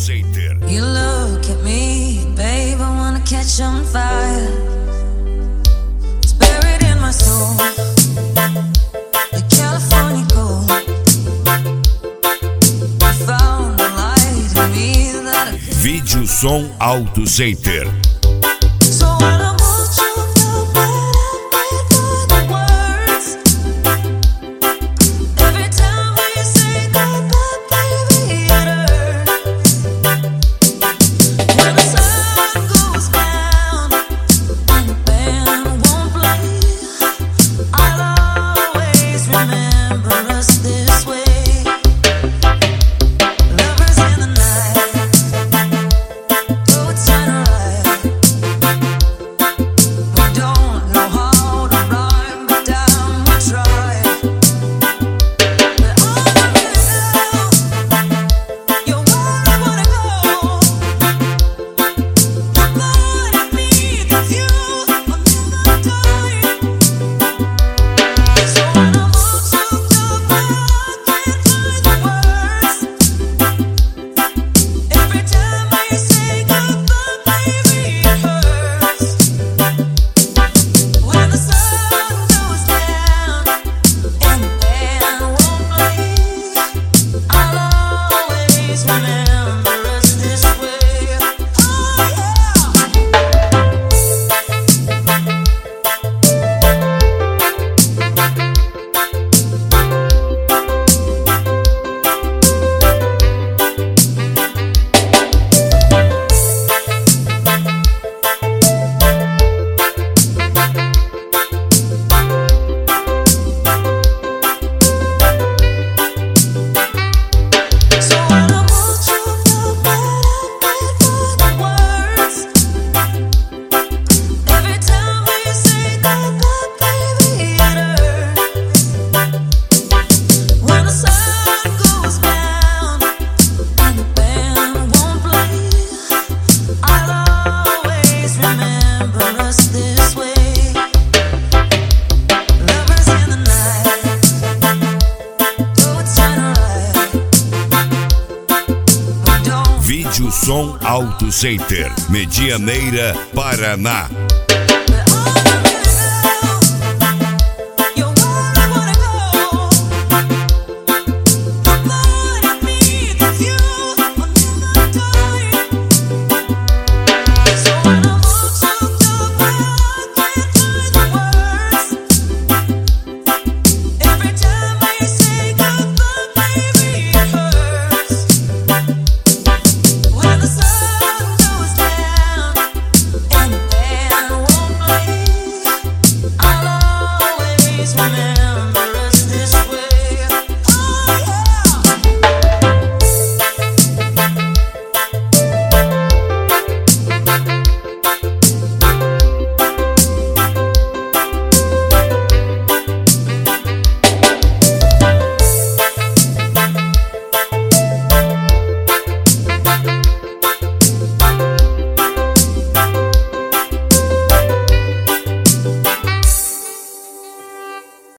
Center. You look at me, babe, I wanna catch on fire. It's buried in my soul, the California gold. I found the light in me that I Vídeo Som Auto Center. So when I want you, feel better for the words. Every time we say goodbye, baby, it hurts. When the sun goes down and the band won't play, I'll always remember us this way. Lovers in the night, though it's sunrise. Don't know how to rhyme, but damn we try. But all I really know, you're where I wanna go. The part of me that's you, will never die. So when I'm all choked up, I can't find the words. Every time I say goodbye, baby, it hurts. When the sun goes down and the band won't play, I'll always remember us this way. Oh yeah. So when I want you, feel better for the words. Every time we say goodbye, baby, it hurts. When the sun goes down and the band won't play, I'll always remember us this way. Lovers in the night, though it's sunrise. We don't Vídeo Som Auto Center, Medianeira, Paraná.